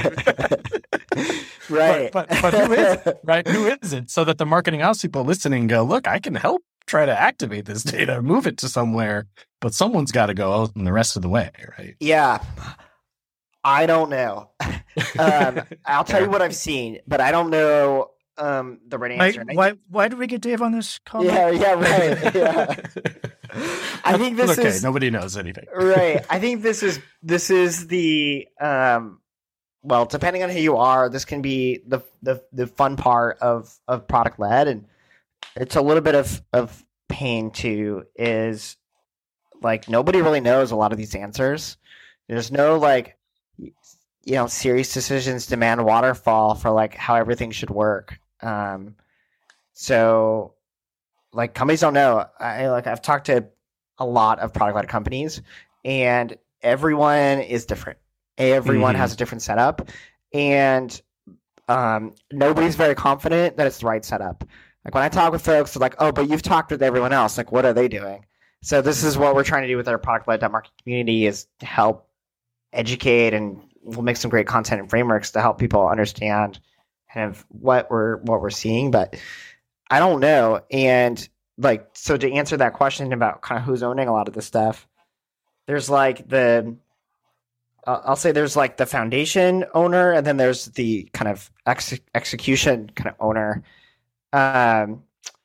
Right. But, but, but who is it, right? Who isn't? So that the marketing ops people listening go, look, I can help try to activate this data, move it to somewhere, but someone's got to go out and the rest of the way, right? Yeah. I don't know. um, I'll tell you what I've seen, but I don't know um, the right answer. Why, why, why did we get Dave on this call? Yeah, yeah, right. Yeah. I think this okay, is nobody knows anything. right. I think this is this is the um, well, depending on who you are, this can be the the, the fun part of, of product led, and it's a little bit of, of pain too. Is like nobody really knows a lot of these answers. There's no like you know serious decisions demand waterfall for like how everything should work. Um, so like companies don't know. I like I've talked to a lot of product led companies, and everyone is different. Everyone mm-hmm. has a different setup, and um, nobody's very confident that it's the right setup. Like when I talk with folks, they're like, "Oh, but you've talked with everyone else. Like, what are they doing?" So this is what we're trying to do with our product led market community: is to help educate, and we'll make some great content and frameworks to help people understand kind of what we're what we're seeing. But I don't know, and like so to answer that question about kind of who's owning a lot of this stuff, there's like the I'll say there's like the foundation owner, and then there's the kind of ex- execution kind of owner. Um,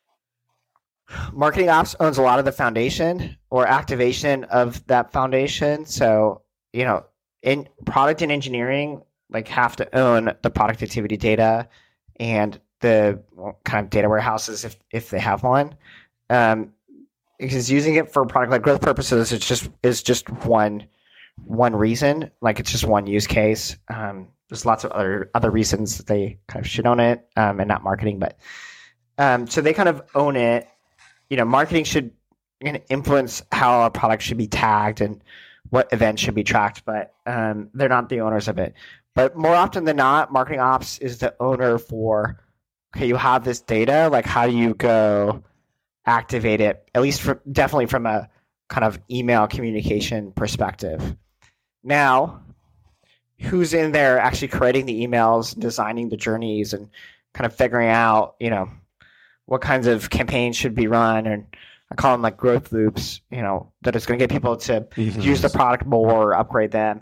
marketing ops owns a lot of the foundation or activation of that foundation. So, you know, in product and engineering, like have to own the product activity data and the kind of data warehouses if, if they have one. Um, because using it for product led growth purposes, it's just is just one one reason. Like it's just one use case. Um, there's lots of other other reasons that they kind of should own it, um, and not marketing. But um, so they kind of own it. You know, marketing should influence how a product should be tagged and what events should be tracked, but um, they're not the owners of it. But more often than not, marketing ops is the owner for, okay, you have this data, like how do you go activate it, at least for, definitely from a kind of email communication perspective. Now, who's in there actually creating the emails, designing the journeys, and kind of figuring out, you know, what kinds of campaigns should be run, and I call them like growth loops, you know, that is going to get people to mm-hmm. use the product more, upgrade them.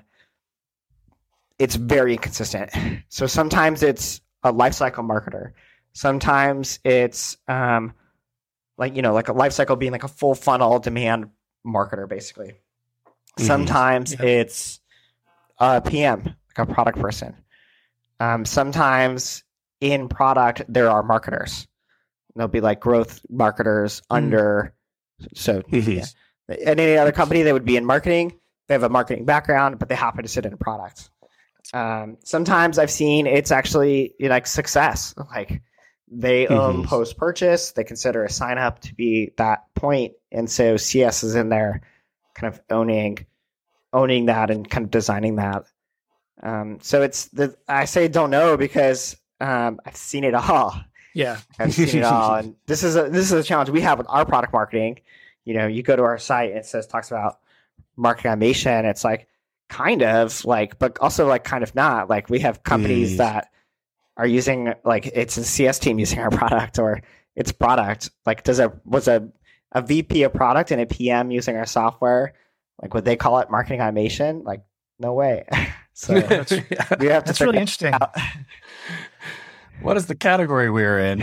It's very inconsistent. So sometimes it's a lifecycle marketer. Sometimes it's um, like, you know, like a lifecycle being like a full funnel demand marketer, basically. Mm-hmm. Sometimes yeah. it's a P M, like a product person. Um, sometimes in product, there are marketers. They'll be like growth marketers mm-hmm. under. So, mm-hmm. yeah. At any other company, they would be in marketing. They have a marketing background, but they happen to sit in product. Um, sometimes I've seen it's actually you know, like success. Like they mm-hmm. own post purchase. They consider a sign up to be that point, and so C S is in there, kind of owning, owning that and kind of designing that. Um, so it's the I say don't know because um, I've seen it all. Yeah, I've seen it all, and this is a this is a challenge we have with our product marketing. You know, you go to our site and it says talks about marketing automation. It's like kind of like, but also like kind of not. Like we have companies mm. that are using like it's a C S team using our product, or it's product. Like does a was a a V P of product and a P M using our software? Like would they call it marketing automation? Like no way. So that's, we have to. That's really interesting. Out. What is the category we're in?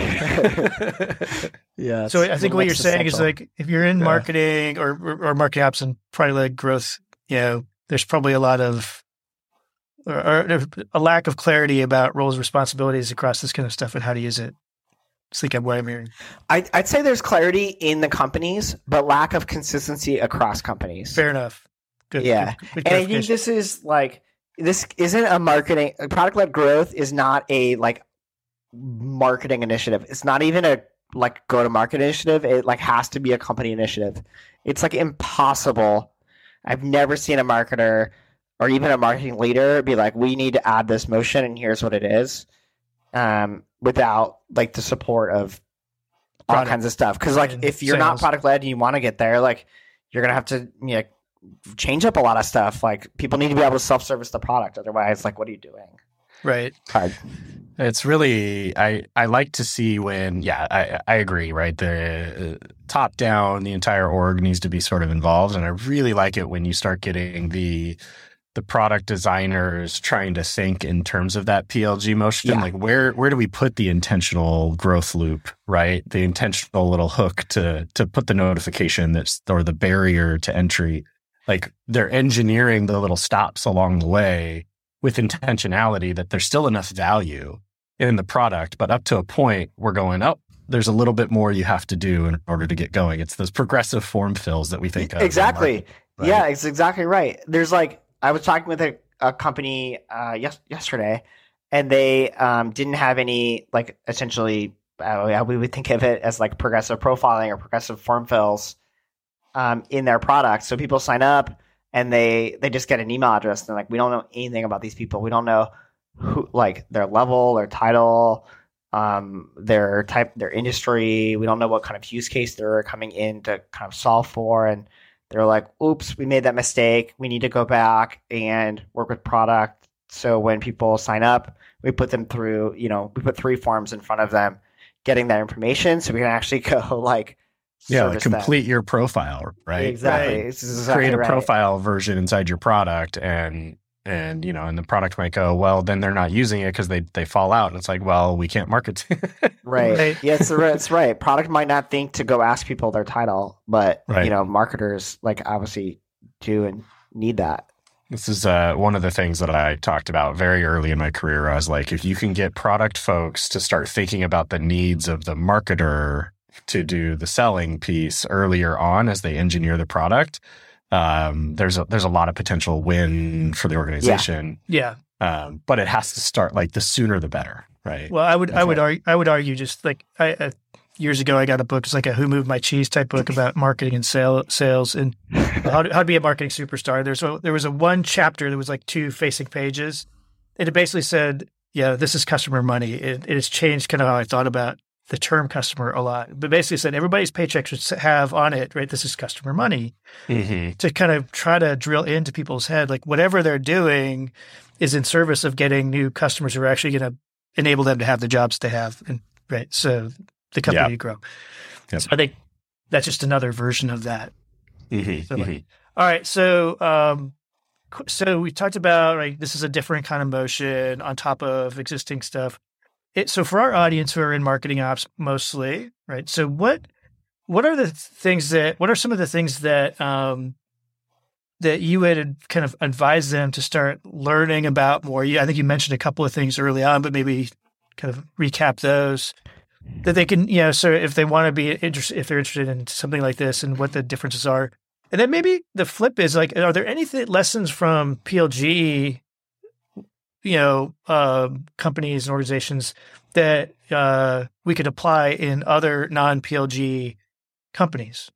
Yeah. So I think what you're saying is like if you're in marketing or, or, or marketing ops and product led growth, you know, there's probably a lot of or, or a lack of clarity about roles, responsibilities across this kind of stuff and how to use it. It's like what I'm hearing. I, I'd say there's clarity in the companies, but lack of consistency across companies. Fair enough. Good. Yeah. Good, good and I think this is like this isn't a marketing product led growth is not a like marketing initiative. It's not even a like go to market initiative. It like has to be a company initiative. It's like impossible. I've never seen a marketer or even a marketing leader be like, we need to add this motion and here's what it is, um, without like the support of all product kinds of stuff. Because like if you're sales. Not product led and you want to get there, like you're gonna have to you know, change up a lot of stuff. Like people need to be able to self service the product. Otherwise, like what are you doing? Right. Hard. It's really I, I like to see when yeah I I agree right the uh, top down the entire org needs to be sort of involved, and I really like it when you start getting the the product designers trying to think in terms of that P L G motion? Yeah. Like where where do we put the intentional growth loop, right? The intentional little hook to to put the notification that's or the barrier to entry. Like they're engineering the little stops along the way with intentionality that there's still enough value in the product, but up to a point we're going, oh, there's a little bit more you have to do in order to get going. It's those progressive form fills that we think of. Exactly. Market, right? Yeah, it's exactly right. There's like, I was talking with a, a company uh, yes, yesterday, and they um, didn't have any, like, essentially, uh, we would think of it as like progressive profiling or progressive form fills um, in their product. So people sign up and they, they just get an email address. And they're like, we don't know anything about these people. We don't know who, like, their level, their title, um, their type, their industry. We don't know what kind of use case they're coming in to kind of solve for. And they're like, oops, we made that mistake. We need to go back and work with product. So when people sign up, we put them through, you know, we put three forms in front of them, getting that information so we can actually go like, yeah, like complete them. your profile, right? Exactly. Right. exactly Create a right. profile version inside your product, and and you know, and the product might go, well, then they're not using it because they they fall out, and it's like, well, we can't market to right. Right. Yes, that's right. Product might not think to go ask people their title, but Right. you know, marketers like obviously do and need that. This is uh, one of the things that I talked about very early in my career. I was like, if you can get product folks to start thinking about the needs of the marketer to do the selling piece earlier on as they engineer the product, um, there's a, there's a lot of potential win for the organization. Yeah. Um, but it has to start like the sooner the better, right? Well, I would, That's I would right. argue, I would argue just like I, uh, years ago, I got a book. It's like a "Who Moved My Cheese" type book about marketing and sale, sales and how to, how to be a marketing superstar. There's a, there was a one chapter that was like two facing pages, and it basically said, "Yeah, this is customer money." It, it has changed kind of how I thought about the term customer a lot, but basically said everybody's paycheck should have on it, right? This is customer money. Mm-hmm. To kind of try to drill into people's head, like whatever they're doing is in service of getting new customers who are actually going to enable them to have the jobs they have, and right, so the company Yeah. to grow. Yep. So I think that's just another version of that. Mm-hmm. So, like, Mm-hmm. all right, so um, qu- so we talked about like this is a different kind of motion on top of existing stuff. It, so for our audience who are in marketing ops mostly, right? So what what are the things that what are some of the things that um, that you would kind of advise them to start learning about more? You, I think you mentioned a couple of things early on, but maybe kind of recap those that they can, you know, so if they want to be interested, if they're interested in something like this and what the differences are. And then maybe the flip is like, are there any th- lessons from P L G, you know, uh, companies and organizations that uh, we could apply in other non-P L G companies?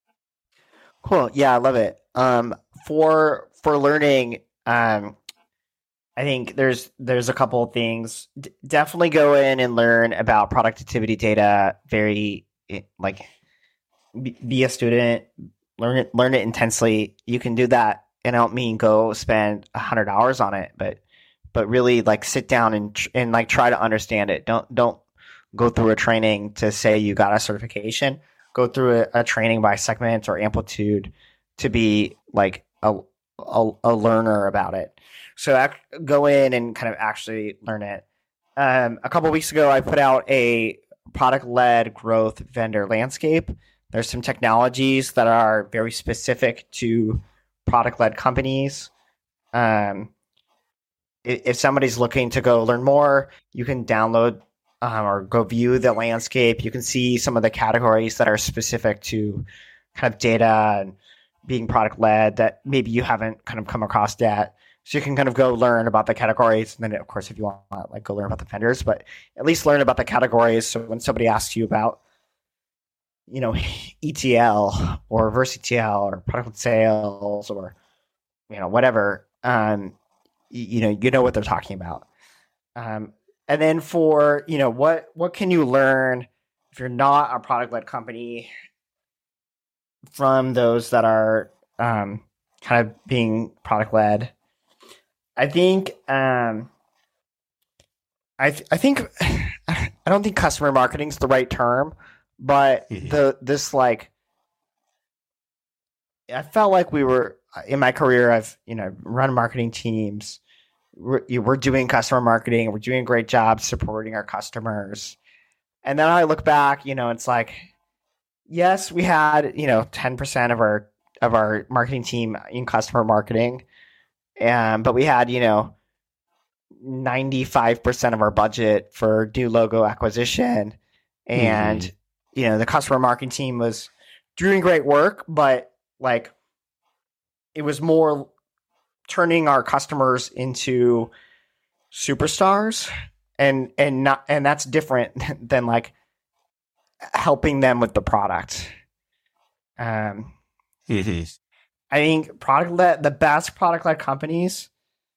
Cool. Yeah, I love it. Um, for for learning, um, I think there's there's a couple of things. D- definitely go in and learn about productivity data. Very like be, be a student, learn it learn it intensely. You can do that, and I don't mean go spend a hundred hours on it, but but really like sit down and tr- and like try to understand it. Don't don't go through a training to say you got a certification. Go through a, a training by segment or amplitude to be like a a, a learner about it. So ac- go in and kind of actually learn it. Um, a couple of weeks ago, I put out a product-led growth vendor landscape. There's some technologies that are very specific to product-led companies. Um, if, if somebody's looking to go learn more, you can download um, or go view the landscape. You can see some of the categories that are specific to kind of data and being product-led that maybe you haven't kind of come across yet. So you can kind of go learn about the categories. And then, of course, if you want, like go learn about the vendors, but at least learn about the categories. So when somebody asks you about, you know, E T L or reverse E T L or product sales or, you know, whatever, um, you, you know, you know what they're talking about. Um, and then for, you know, what, what can you learn if you're not a product-led company from those that are um, kind of being product-led? I think um, I th- I think I don't think customer marketing is the right term, but Mhm. the this like I felt like we were in my career. I've you know run marketing teams. We're, we're doing customer marketing. We're doing a great job supporting our customers. And then I look back, you know, it's like, yes, we had you know ten percent of our of our marketing team in customer marketing, um, but we had you know ninety-five percent of our budget for new logo acquisition, and mm-hmm. you know the customer marketing team was doing great work, but like it was more turning our customers into superstars, and and not and that's different than like helping them with the product. Um, mm-hmm. I think product led the best product led companies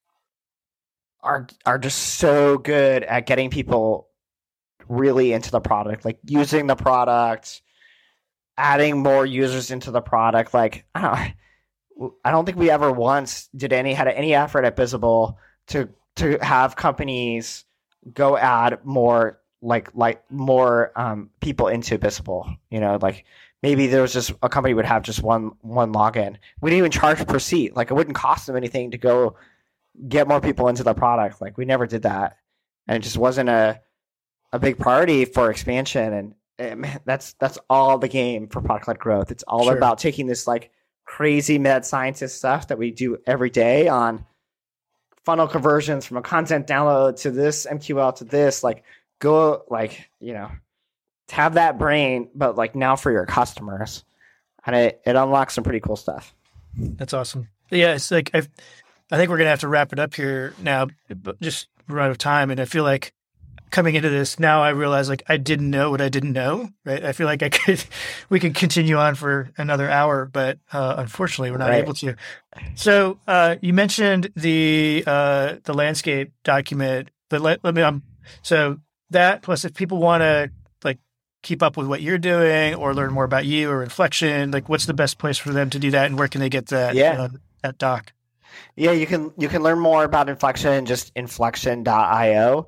are are just so good at getting people really into the product, like using the product, adding more users into the product. Like I don't. I don't think we ever once did any had any effort at Bizible to to have companies go add more like like more um, people into Bizible. You know, like maybe there was just a company would have just one one login. We didn't even charge per seat. Like it wouldn't cost them anything to go get more people into the product. Like we never did that, and it just wasn't a a big priority for expansion. And, and man, that's that's all the game for product led growth. It's all sure. about taking this like crazy mad scientist stuff that we do every day on funnel conversions from a content download to this M Q L to this, like go like, you know, have that brain, but like now for your customers, and it, it unlocks some pretty cool stuff. That's awesome. Yeah. It's like, I've, I think we're going to have to wrap it up here now, but just we're out of time. And I feel like coming into this now, I realize like I didn't know what I didn't know, right? I feel like I could, we could continue on for another hour, but uh, unfortunately we're not right. able to. So uh, you mentioned the uh, the landscape document, but let, let me, um, so that plus if people want to like keep up with what you're doing or learn more about you or Inflection, like what's the best place for them to do that and where can they get that, yeah. uh, that doc? Yeah, you can, you can learn more about Inflection, just inflection dot io.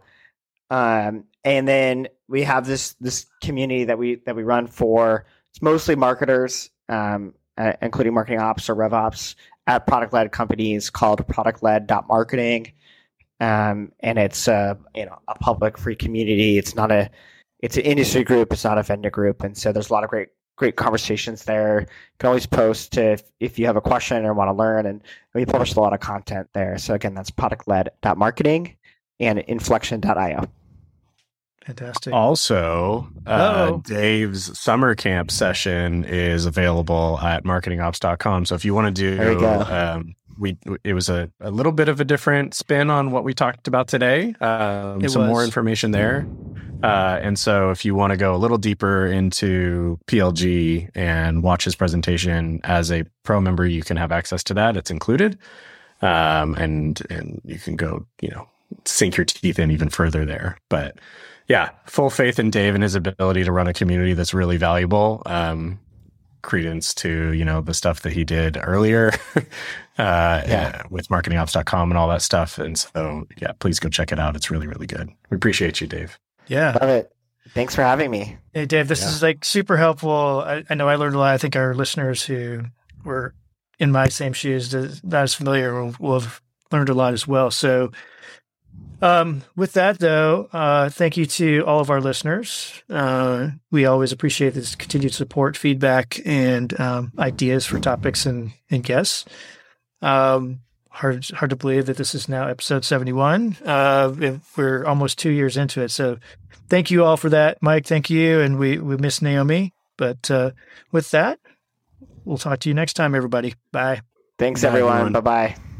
Um, and then we have this this community that we that we run for. It's mostly marketers, um, uh, including marketing ops or rev ops at product led companies called product led dot marketing. Um, and it's a you know a public free community. It's not a it's an industry group. It's not a vendor group. And so there's a lot of great great conversations there. You can always post to if, if you have a question or want to learn. And we publish a lot of content there. So again, that's product led dot marketing and inflection dot io. Fantastic. Also, uh, Dave's summer camp session is available at marketing ops dot com. So if you want to do, there we go. Um, we it was a, a little bit of a different spin on what we talked about today. Um, some was. more information there. Uh, and so if you want to go a little deeper into P L G and watch his presentation as a pro member, you can have access to that. It's included. Um, and, and you can go, you know, sink your teeth in even further there. But yeah, full faith in Dave and his ability to run a community that's really valuable. Um, credence to, you know, the stuff that he did earlier uh, yeah. uh, with marketing ops dot com and all that stuff. And so, yeah, please go check it out. It's really, really good. We appreciate you, Dave. Yeah. Love it. Thanks for having me. Hey, Dave, this yeah. is like super helpful. I, I know I learned a lot. I think our listeners who were in my same shoes, not as familiar, will, will have learned a lot as well. So, Um, with that, though, uh, thank you to all of our listeners. Uh, we always appreciate this continued support, feedback, and um, ideas for topics and, and guests. Um, hard, hard to believe that this is now episode seventy-one. Uh, we're almost two years into it. So thank you all for that. Mike, thank you. And we, we miss Naomi. But uh, with that, we'll talk to you next time, everybody. Bye. Thanks, Bye, everyone. everyone. Bye-bye.